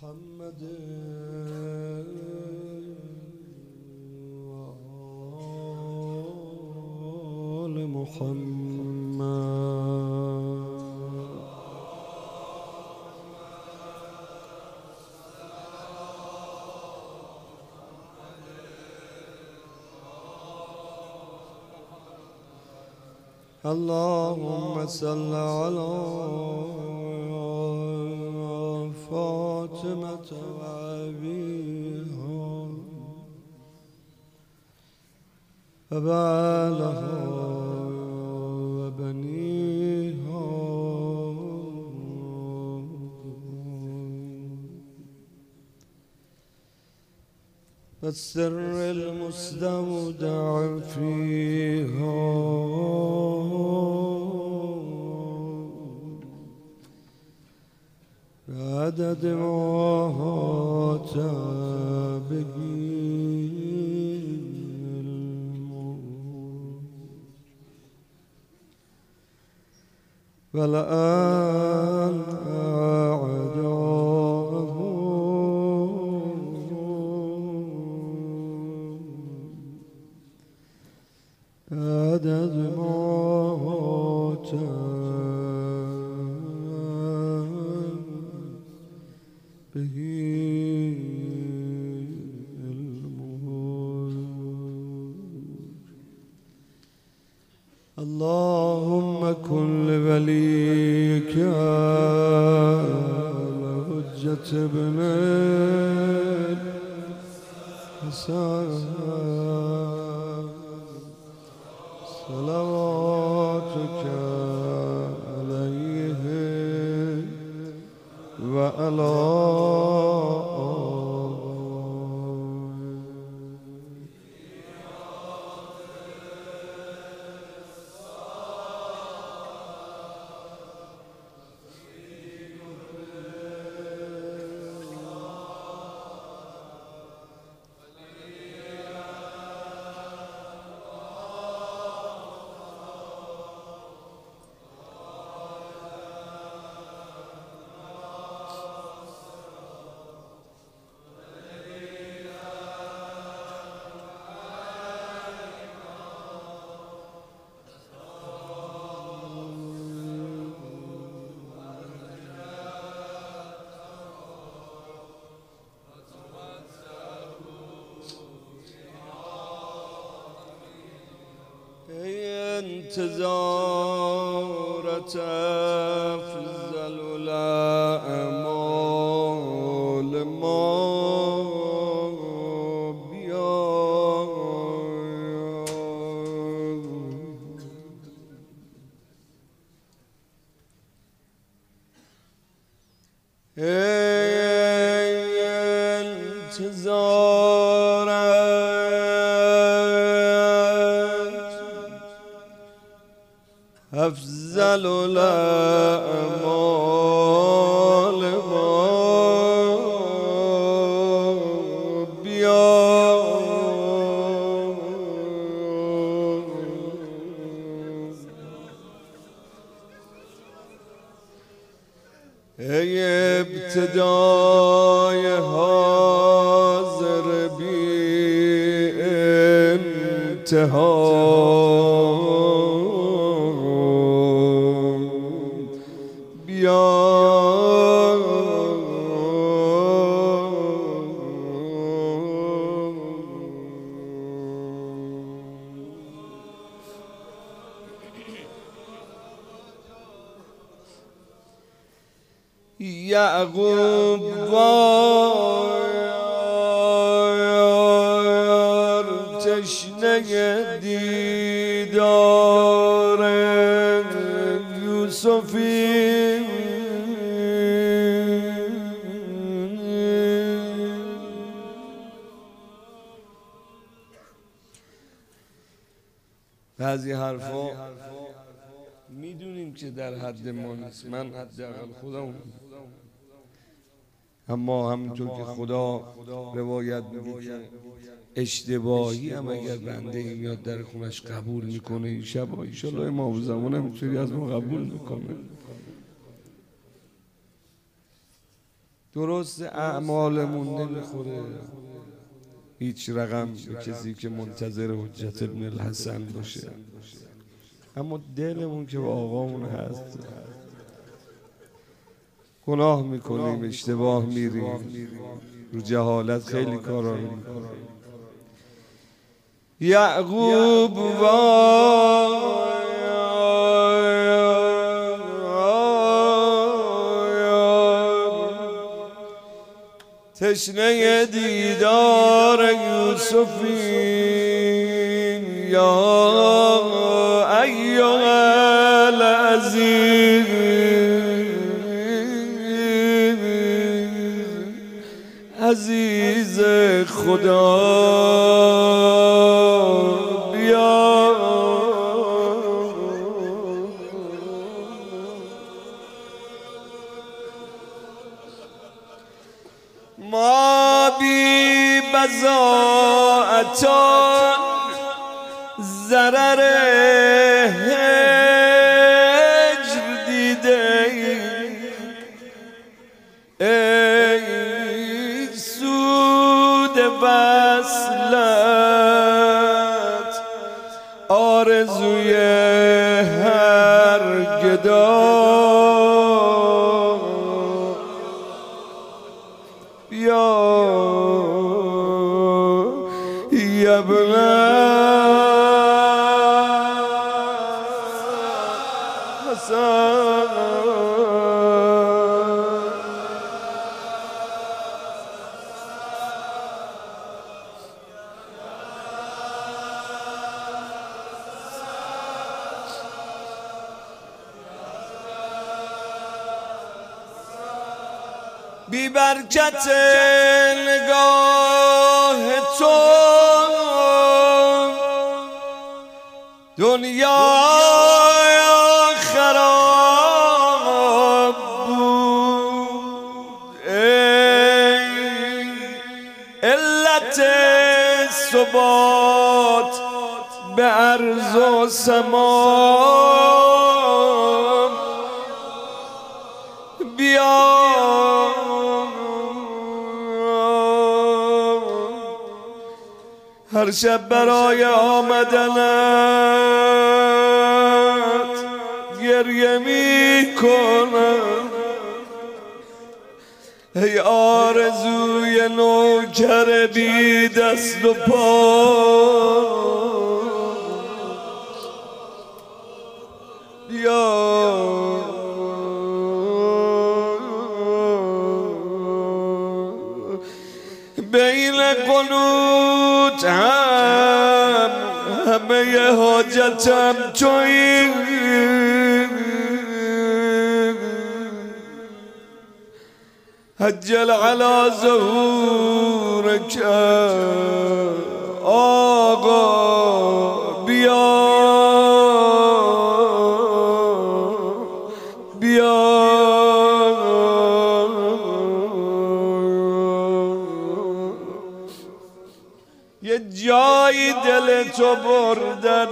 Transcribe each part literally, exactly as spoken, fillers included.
محمد وآل محمد. اللهم صل على فاطمة وأبيها وبعلها وبنيها والسر المستودع فيها بعدد ما هات به والآن أعداءه عدد ما هات به الموت. اللهم كن لوليك الحجة ابن الحسن صلواتك عليه وعلى انتظارت افضل الاعمال ما بیا افضل الاعمال ما بیا ای ابتدای حاضر بی انتها یعقوب وار تشنه دیدار یوسفی بعضی حرفا میدونیم که در حد ما نیست، من حداقل خودم، اما همینطور که خدا روایت میگه که اشتباهی هم اگر بنده این میاد در خونش قبول میکنه این شب، انشالله امام زمان هم اینطوری از ما قبول میکنه. درست اعمالمون نمیخوره هیچ رقم به کسی که منتظر حجت ابن الحسن باشه، اما دلمون که با آقامون هست. گناه میکنیم، اشتباه میریم، رو جهالت خیلی کارا رو میکنیم. یعقوب وای تشنه دیدار یوسفیم یا ایها العزیز عزیز خدا بیا ما بی بضاعتان ضرر هجر دیده ای سود وصلت آرزوی هر گدا یا ابن حسن بی برکت نگاه تو دنیا خراب بود، ای علت ثبات به ارض و سما بیا هر شب برای آمدنت گریه می کنم، ای آرزوی نوکر بی دست و پا بیا بین قنوت هم همه حاجتم تویی، عجل علی ظهورک آقا بیا بیا یه جایی دل تو بردن،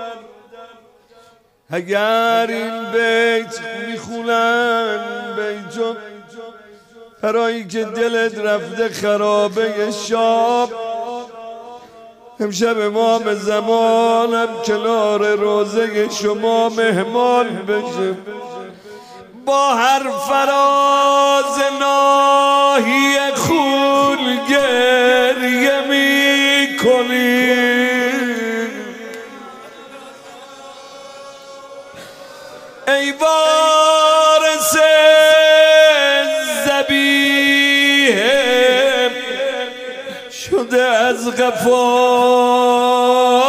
اگر این بیت میخونن بیتو برایی که دلت رفته خرابه شاب، امشب امام زمانم کنار روزه شما مهمان بشه، با هر فراز ناهی خون گریه می کنی، ای وارث ذبیح شده از غفا،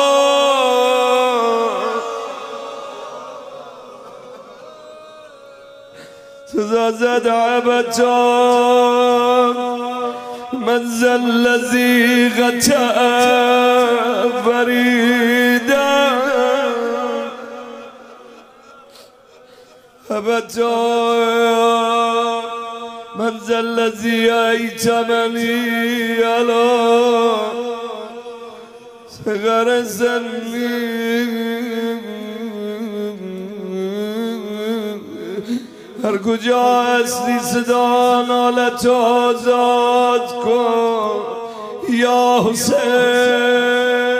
تزازد عبتا من ذا الذی قطع فریدا عبتا من ذا الذی ایتمنی علی صغر سنی هر کجا هستی صدا نالت آزاد کن یا حسین.